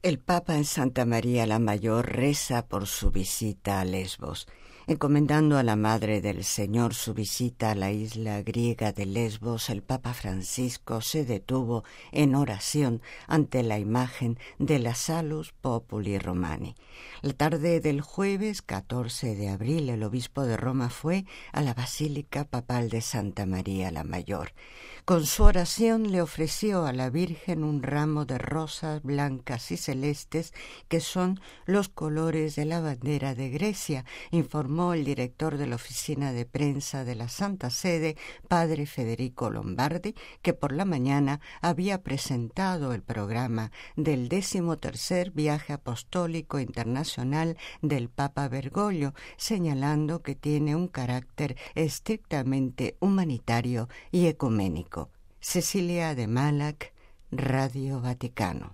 El Papa en Santa María la Mayor reza por su visita a Lesbos, encomendando a la Madre del Señor su visita a la isla griega de Lesbos. El Papa Francisco se detuvo en oración ante la imagen de la Salus Populi Romani. La tarde del jueves 14 de abril, el obispo de Roma fue a la Basílica Papal de Santa María la Mayor. Con su oración le ofreció a la Virgen un ramo de rosas blancas y celestes que son los colores de la bandera de Grecia, informó el director de la oficina de prensa de la Santa Sede, padre Federico Lombardi, que por la mañana había presentado el programa del 13º viaje apostólico internacional del Papa Bergoglio, señalando que tiene un carácter estrictamente humanitario y ecuménico. Cecilia de Malac, Radio Vaticano.